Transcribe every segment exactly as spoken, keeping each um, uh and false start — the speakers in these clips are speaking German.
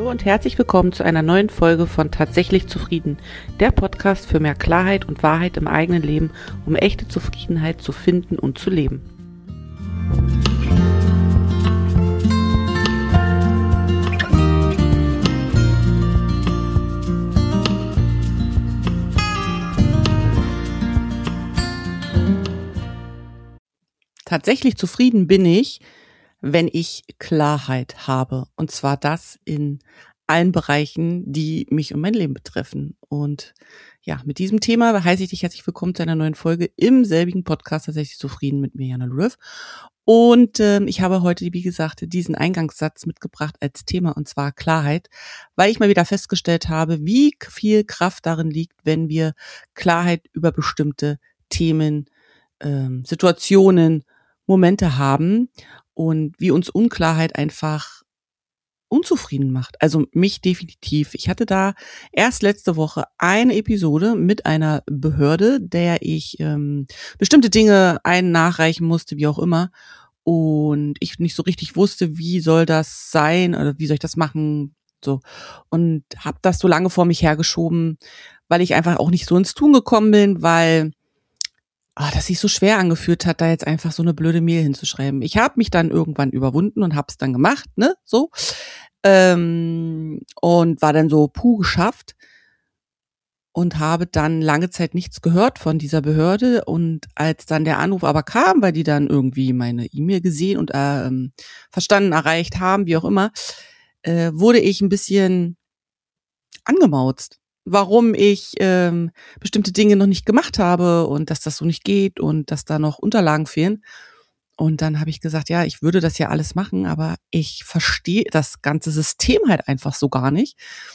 Hallo und herzlich willkommen zu einer neuen Folge von Tatsächlich Zufrieden, der Podcast für mehr Klarheit und Wahrheit im eigenen Leben, um echte Zufriedenheit zu finden und zu leben. Tatsächlich zufrieden bin ich, wenn ich Klarheit habe. Und zwar das in allen Bereichen, die mich und mein Leben betreffen. Und ja, mit diesem Thema heiße ich dich herzlich willkommen zu einer neuen Folge im selbigen Podcast Tatsächlich zufrieden mit mir, Jana Löw. Und ähm, ich habe heute, wie gesagt, diesen Eingangssatz mitgebracht als Thema, und zwar Klarheit, weil ich mal wieder festgestellt habe, wie viel Kraft darin liegt, wenn wir Klarheit über bestimmte Themen, ähm, Situationen, Momente haben und wie uns Unklarheit einfach unzufrieden macht. Also mich definitiv. Ich hatte da erst letzte Woche eine Episode mit einer Behörde, der ich ähm, bestimmte Dinge ein nachreichen musste, wie auch immer. Und ich nicht so richtig wusste, wie soll das sein oder wie soll ich das machen. So. Und habe das so lange vor mich hergeschoben, weil ich einfach auch nicht so ins Tun gekommen bin, weil Ah, das sich so schwer angefühlt hat, da jetzt einfach so eine blöde Mail hinzuschreiben. Ich habe mich dann irgendwann überwunden und habe es dann gemacht, ne, so. Ähm, und war dann so, puh, geschafft. Und habe dann lange Zeit nichts gehört von dieser Behörde. Und als dann der Anruf aber kam, weil die dann irgendwie meine E-Mail gesehen und äh, ähm, verstanden, erreicht haben, wie auch immer, äh, wurde ich ein bisschen angemauzt, warum ich ähm, bestimmte Dinge noch nicht gemacht habe und dass das so nicht geht und dass da noch Unterlagen fehlen. Und dann habe ich gesagt, ja, ich würde das ja alles machen, aber ich verstehe das ganze System halt einfach so gar nicht.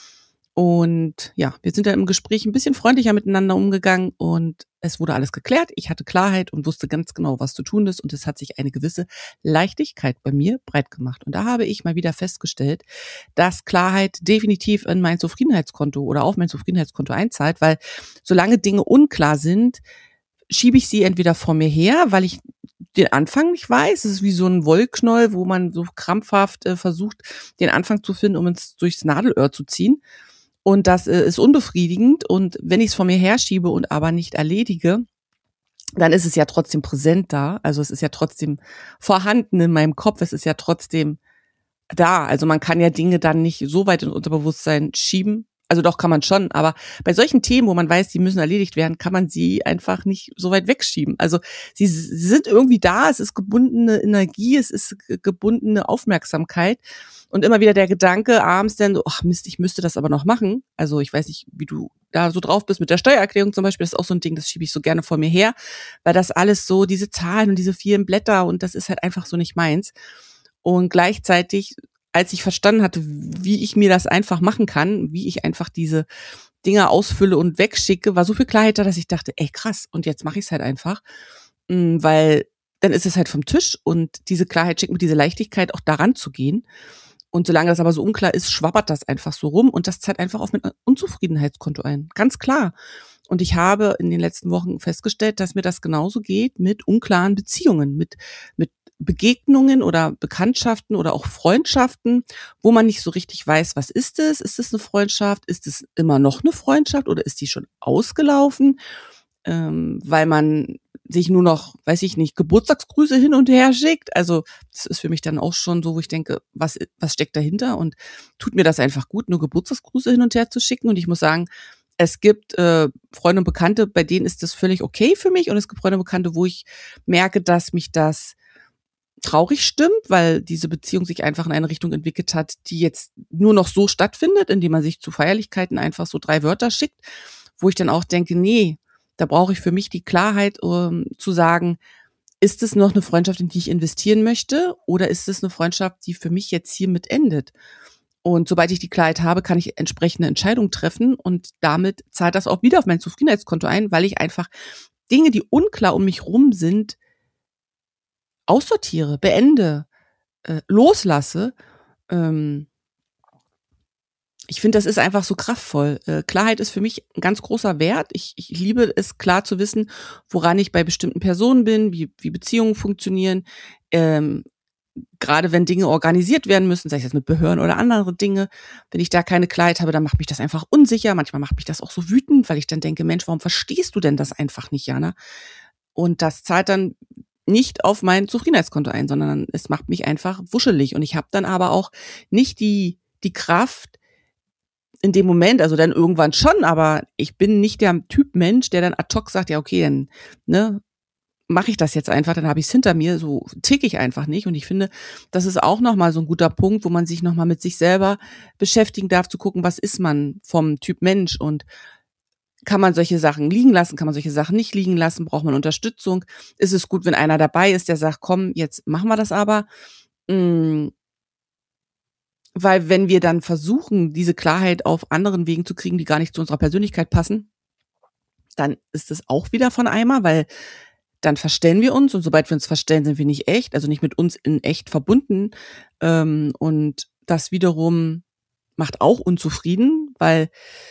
Und ja, wir sind dann im Gespräch ein bisschen freundlicher miteinander umgegangen und es wurde alles geklärt. Ich hatte Klarheit und wusste ganz genau, was zu tun ist, und es hat sich eine gewisse Leichtigkeit bei mir breit gemacht. Und da habe ich mal wieder festgestellt, dass Klarheit definitiv in mein Zufriedenheitskonto oder auf mein Zufriedenheitskonto einzahlt, weil solange Dinge unklar sind, schiebe ich sie entweder vor mir her, weil ich den Anfang nicht weiß. Es ist wie so ein Wollknäuel, wo man so krampfhaft äh, versucht, den Anfang zu finden, um es durchs Nadelöhr zu ziehen. Und das äh, ist unbefriedigend. Und wenn ich es vor mir herschiebe und aber nicht erledige, dann ist es ja trotzdem präsent da. Also es ist ja trotzdem vorhanden in meinem Kopf. Es ist ja trotzdem da. Also man kann ja Dinge dann nicht so weit ins Unterbewusstsein schieben. Also doch, kann man schon, aber bei solchen Themen, wo man weiß, die müssen erledigt werden, kann man sie einfach nicht so weit wegschieben. Also sie, sie sind irgendwie da, es ist gebundene Energie, es ist gebundene Aufmerksamkeit und immer wieder der Gedanke abends dann so, ach Mist, ich müsste das aber noch machen. Also ich weiß nicht, wie du da so drauf bist mit der Steuererklärung zum Beispiel, das ist auch so ein Ding, das schiebe ich so gerne vor mir her, weil das alles so, diese Zahlen und diese vielen Blätter, und das ist halt einfach so nicht meins. Und gleichzeitig, als ich verstanden hatte, wie ich mir das einfach machen kann, wie ich einfach diese Dinge ausfülle und wegschicke, war so viel Klarheit da, dass ich dachte, ey krass, und jetzt mache ich es halt einfach, weil dann ist es halt vom Tisch, und diese Klarheit schickt mir diese Leichtigkeit, auch daran zu gehen. Und solange das aber so unklar ist, schwabbert das einfach so rum, und das zahlt einfach auf mein Unzufriedenheitskonto ein, ganz klar. Und ich habe in den letzten Wochen festgestellt, dass mir das genauso geht mit unklaren Beziehungen, mit mit Begegnungen oder Bekanntschaften oder auch Freundschaften, wo man nicht so richtig weiß, was ist es? Ist es eine Freundschaft? Ist es immer noch eine Freundschaft oder ist die schon ausgelaufen? Ähm, weil man sich nur noch, weiß ich nicht, Geburtstagsgrüße hin und her schickt. Also das ist für mich dann auch schon so, wo ich denke, was was steckt dahinter, und tut mir das einfach gut, nur Geburtstagsgrüße hin und her zu schicken? Und ich muss sagen, es gibt äh, Freunde und Bekannte, bei denen ist das völlig okay für mich, und es gibt Freunde und Bekannte, wo ich merke, dass mich das traurig stimmt, weil diese Beziehung sich einfach in eine Richtung entwickelt hat, die jetzt nur noch so stattfindet, indem man sich zu Feierlichkeiten einfach so drei Wörter schickt, wo ich dann auch denke, nee, da brauche ich für mich die Klarheit, um zu sagen, ist es noch eine Freundschaft, in die ich investieren möchte, oder ist es eine Freundschaft, die für mich jetzt hiermit endet? Und sobald ich die Klarheit habe, kann ich entsprechende Entscheidungen treffen, und damit zahlt das auch wieder auf mein Zufriedenheitskonto ein, weil ich einfach Dinge, die unklar um mich rum sind, aussortiere, beende, äh, loslasse. Ähm, ich finde, das ist einfach so kraftvoll. Äh, Klarheit ist für mich ein ganz großer Wert. Ich, ich liebe es, klar zu wissen, woran ich bei bestimmten Personen bin, wie, wie Beziehungen funktionieren. Ähm, gerade wenn Dinge organisiert werden müssen, sei es jetzt mit Behörden oder andere Dinge, wenn ich da keine Klarheit habe, dann macht mich das einfach unsicher. Manchmal macht mich das auch so wütend, weil ich dann denke, Mensch, warum verstehst du denn das einfach nicht, Jana? Und das zahlt dann nicht auf mein Zufriedenheitskonto ein, sondern es macht mich einfach wuschelig. Und ich habe dann aber auch nicht die, die Kraft in dem Moment, also dann irgendwann schon, aber ich bin nicht der Typ Mensch, der dann ad hoc sagt, ja okay, dann ne, mache ich das jetzt einfach, dann habe ich es hinter mir, so tick ich einfach nicht. Und ich finde, das ist auch nochmal so ein guter Punkt, wo man sich nochmal mit sich selber beschäftigen darf, zu gucken, was ist man vom Typ Mensch und kann man solche Sachen liegen lassen, kann man solche Sachen nicht liegen lassen, braucht man Unterstützung. Ist es gut, wenn einer dabei ist, der sagt, komm, jetzt machen wir das aber. Mm, weil wenn wir dann versuchen, diese Klarheit auf anderen Wegen zu kriegen, die gar nicht zu unserer Persönlichkeit passen, dann ist es auch wieder von Eimer, weil dann verstellen wir uns und sobald wir uns verstellen, sind wir nicht echt, also nicht mit uns in echt verbunden. Ähm, und das wiederum macht auch unzufrieden, weil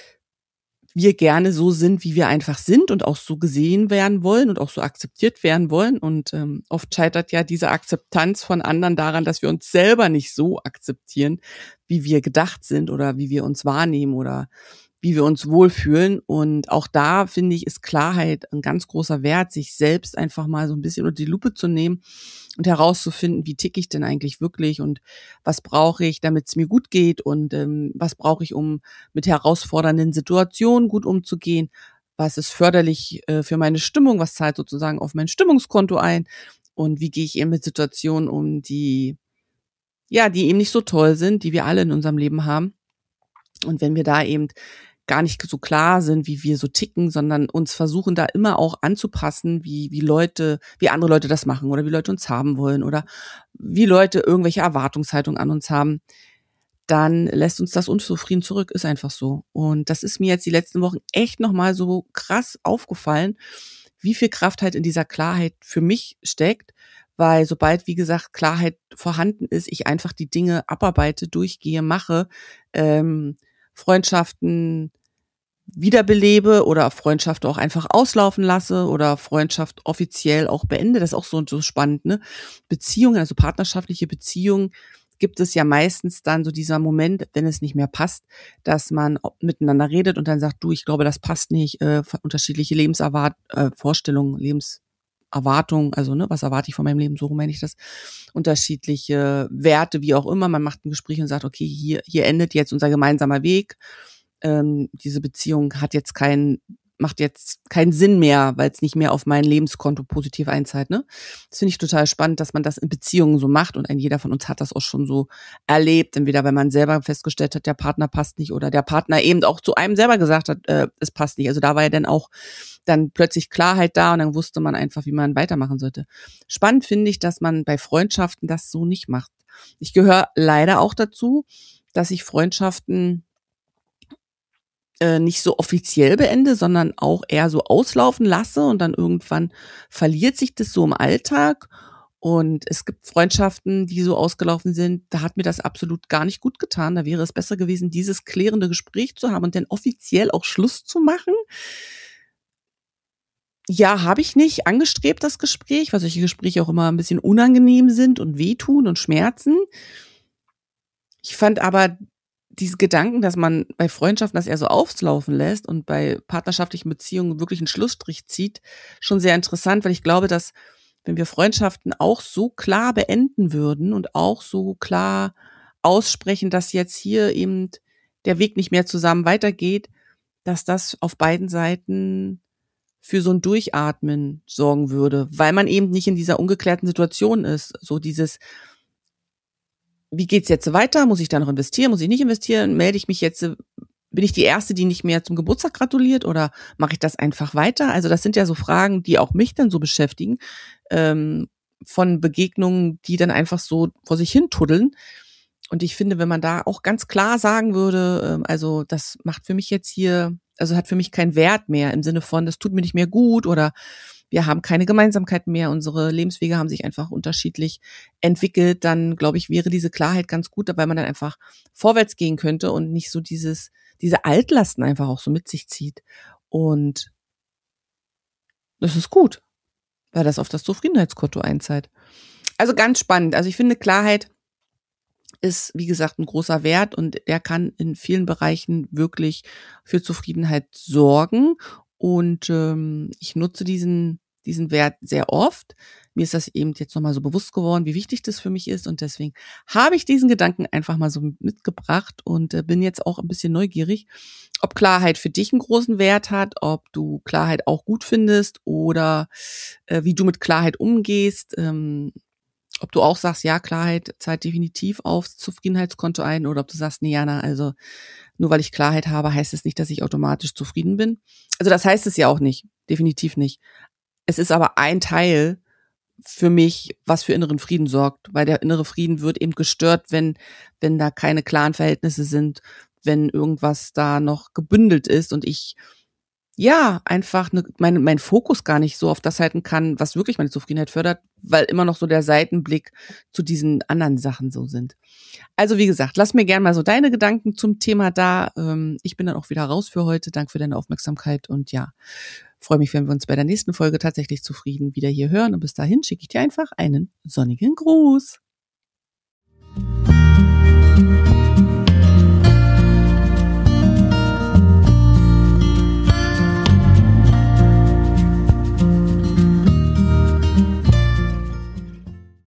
wir gerne so sind, wie wir einfach sind und auch so gesehen werden wollen und auch so akzeptiert werden wollen. Und ähm, oft scheitert ja diese Akzeptanz von anderen daran, dass wir uns selber nicht so akzeptieren, wie wir gedacht sind oder wie wir uns wahrnehmen oder wie wir uns wohlfühlen. Und auch da, finde ich, ist Klarheit ein ganz großer Wert, sich selbst einfach mal so ein bisschen unter die Lupe zu nehmen und herauszufinden, wie ticke ich denn eigentlich wirklich und was brauche ich, damit es mir gut geht und ähm, was brauche ich, um mit herausfordernden Situationen gut umzugehen, was ist förderlich äh, für meine Stimmung, was zahlt sozusagen auf mein Stimmungskonto ein und wie gehe ich eben mit Situationen um, die ja, die eben nicht so toll sind, die wir alle in unserem Leben haben. Und wenn wir da eben gar nicht so klar sind, wie wir so ticken, sondern uns versuchen da immer auch anzupassen, wie wie Leute, wie andere Leute das machen oder wie Leute uns haben wollen oder wie Leute irgendwelche Erwartungshaltung an uns haben, dann lässt uns das unzufrieden zurück, ist einfach so. Und das ist mir jetzt die letzten Wochen echt nochmal so krass aufgefallen, wie viel Kraft halt in dieser Klarheit für mich steckt, weil sobald, wie gesagt, Klarheit vorhanden ist, ich einfach die Dinge abarbeite, durchgehe, mache, ähm, Freundschaften wiederbelebe oder Freundschaft auch einfach auslaufen lasse oder Freundschaft offiziell auch beende. Das ist auch so, so spannend, ne? Beziehungen, also partnerschaftliche Beziehungen, gibt es ja meistens dann so dieser Moment, wenn es nicht mehr passt, dass man miteinander redet und dann sagt, du, ich glaube, das passt nicht, äh, unterschiedliche Lebenserwart äh, Vorstellungen, Lebenserwartungen, also ne, was erwarte ich von meinem Leben, so meine ich das, unterschiedliche Werte, wie auch immer. Man macht ein Gespräch und sagt, okay, hier hier endet jetzt unser gemeinsamer Weg. Ähm, diese Beziehung hat jetzt keinen, macht jetzt keinen Sinn mehr, weil es nicht mehr auf mein Lebenskonto positiv einzahlt, ne? Das finde ich total spannend, dass man das in Beziehungen so macht und ein jeder von uns hat das auch schon so erlebt, entweder weil man selber festgestellt hat, der Partner passt nicht oder der Partner eben auch zu einem selber gesagt hat, äh, es passt nicht. Also da war ja dann auch dann plötzlich Klarheit da und dann wusste man einfach, wie man weitermachen sollte. Spannend finde ich, dass man bei Freundschaften das so nicht macht. Ich gehöre leider auch dazu, dass ich Freundschaften äh, nicht so offiziell beende, sondern auch eher so auslaufen lasse und dann irgendwann verliert sich das so im Alltag. Und es gibt Freundschaften, die so ausgelaufen sind, da hat mir das absolut gar nicht gut getan. Da wäre es besser gewesen, dieses klärende Gespräch zu haben und dann offiziell auch Schluss zu machen. Ja, habe ich nicht angestrebt, das Gespräch, weil solche Gespräche auch immer ein bisschen unangenehm sind und wehtun und schmerzen. Ich fand aber diese Gedanken, dass man bei Freundschaften das eher so auflaufen lässt und bei partnerschaftlichen Beziehungen wirklich einen Schlussstrich zieht, schon sehr interessant, weil ich glaube, dass wenn wir Freundschaften auch so klar beenden würden und auch so klar aussprechen, dass jetzt hier eben der Weg nicht mehr zusammen weitergeht, dass das auf beiden Seiten für so ein Durchatmen sorgen würde, weil man eben nicht in dieser ungeklärten Situation ist. So dieses, wie geht's jetzt weiter? Muss ich da noch investieren? Muss ich nicht investieren? Melde ich mich jetzt? Bin ich die Erste, die nicht mehr zum Geburtstag gratuliert oder mache ich das einfach weiter? Also das sind ja so Fragen, die auch mich dann so beschäftigen, ähm, von Begegnungen, die dann einfach so vor sich hin tuddeln. Und ich finde, wenn man da auch ganz klar sagen würde, ähm, also das macht für mich jetzt hier, also hat für mich keinen Wert mehr im Sinne von, das tut mir nicht mehr gut oder wir haben keine Gemeinsamkeit mehr, unsere Lebenswege haben sich einfach unterschiedlich entwickelt, dann glaube ich, wäre diese Klarheit ganz gut, weil man dann einfach vorwärts gehen könnte und nicht so dieses, diese Altlasten einfach auch so mit sich zieht. Und das ist gut, weil das auf das Zufriedenheitskonto einzahlt. Also ganz spannend. Also ich finde, Klarheit ist, wie gesagt, ein großer Wert und der kann in vielen Bereichen wirklich für Zufriedenheit sorgen. Und ähm, ich nutze diesen, diesen Wert sehr oft. Mir ist das eben jetzt nochmal so bewusst geworden, wie wichtig das für mich ist. Und deswegen habe ich diesen Gedanken einfach mal so mitgebracht und äh, bin jetzt auch ein bisschen neugierig, ob Klarheit für dich einen großen Wert hat, ob du Klarheit auch gut findest oder äh, wie du mit Klarheit umgehst. Ähm, ob du auch sagst, ja, Klarheit zahlt definitiv aufs Zufriedenheitskonto ein, oder ob du sagst, nee, Jana, also nur weil ich Klarheit habe, heißt es nicht, dass ich automatisch zufrieden bin. Also das heißt es ja auch nicht, definitiv nicht. Es ist aber ein Teil für mich, was für inneren Frieden sorgt, weil der innere Frieden wird eben gestört, wenn, wenn da keine klaren Verhältnisse sind, wenn irgendwas da noch gebündelt ist und ich ja, einfach ne, mein, mein Fokus gar nicht so auf das halten kann, was wirklich meine Zufriedenheit fördert, weil immer noch so der Seitenblick zu diesen anderen Sachen so sind. Also wie gesagt, lass mir gerne mal so deine Gedanken zum Thema da. Ähm, ich bin dann auch wieder raus für heute. Danke für deine Aufmerksamkeit und ja, freue mich, wenn wir uns bei der nächsten Folge tatsächlich zufrieden wieder hier hören. Und bis dahin schicke ich dir einfach einen sonnigen Gruß.